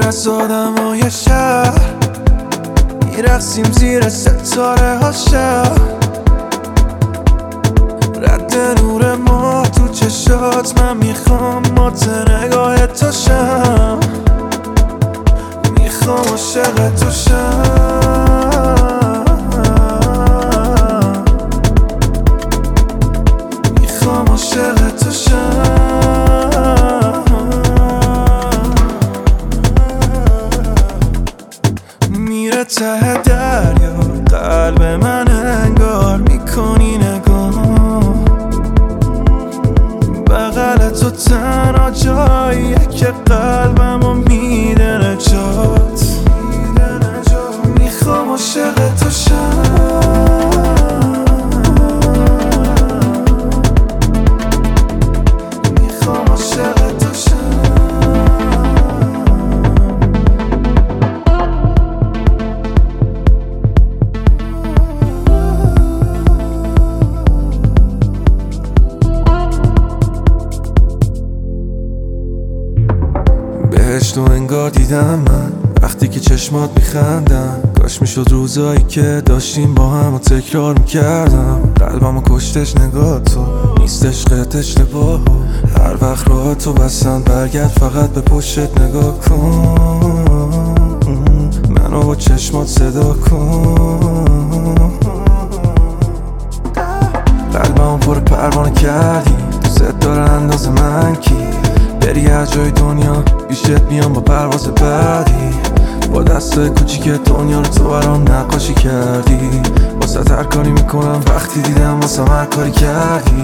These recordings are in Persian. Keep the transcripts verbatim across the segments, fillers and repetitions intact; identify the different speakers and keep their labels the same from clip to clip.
Speaker 1: از آدمای شهر میرقصیم زیر ستاره ها شب، رد نور ما تو چشات، من میخوام مات نگاه تو شم، میخوام عاشق تو شم، میخوام عاشق تو شم. میره ته دریا قلب من، انگار میکنی نگاه، بغل تو تنها جاییه که قلبمو میده نجات، میخوام عاشق تو شم، میخوام عاشق تو شم. بهشت و انگار دیدم من وقتی که چشمات میخندن، کاش میشد روزایی که داشتیم با هم و تکرار میکردم، قلبمو کشتش نگاه تو، نیست عشقت اشتباه، هر وقت راه تو بستن برگرد فقط به پشتت نگاه کن، منو با چشمات صدا کن، قلبمو پر پروانه کردی، دوست داره انداز من کی، بری هر جای دنیا پیشت میام با پرواز بعدی، با دستای کوچیک دنیا رو تو برام نقاشی کردی، واسه هر کاری میکنم وقتی دیدم واسه هر کاری کردی،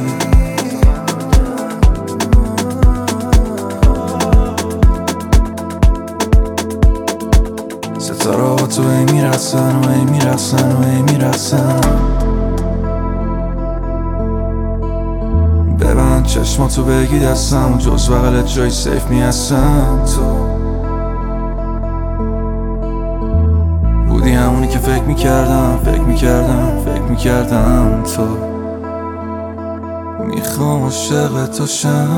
Speaker 1: ستاره ها تو ای میرسن و ای میرسن و ای میرسن، ببند چشماتو بگی دستم، جز بغلت جای سیف میهستم، تو بودی همونی که فکر میکردم فکر میکردم فکر میکردم، تو میخوام عاشق تو شم،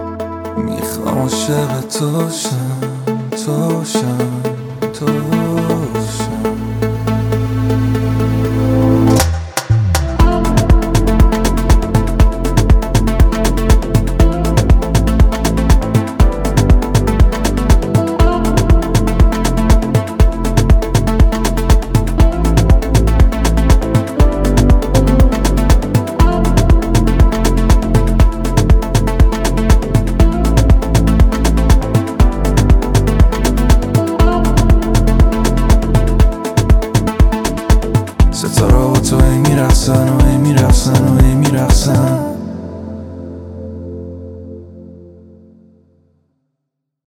Speaker 1: میخوام عاشق تو شم، تو شم، تو